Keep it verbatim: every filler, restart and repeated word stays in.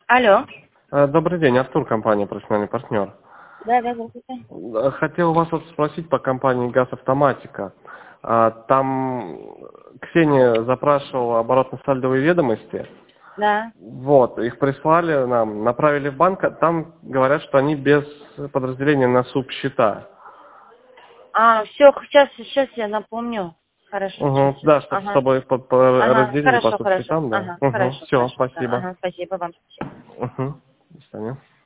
Алло. Э, Добрый день, Артур, компания «Профессиональный партнер». Да, да, здравствуйте. Э, Хотел вас вот спросить по компании «Газ Автоматика». А, Там Ксения запрашивала оборотно-сальдовые ведомости. Да. Вот, их прислали нам, направили в банк, а там говорят, что они без подразделения на субсчета. А, все, сейчас, сейчас я напомню. Хорошо, сейчас, Угу, сейчас. да, чтоб- Ага. чтобы по- по- Ага, разделили по хорошо, хорошо. субсчетам, да. Ага, Угу, хорошо, все, хорошо. Да, спасибо. ага, спасибо вам. Спасибо. Угу, до свидания.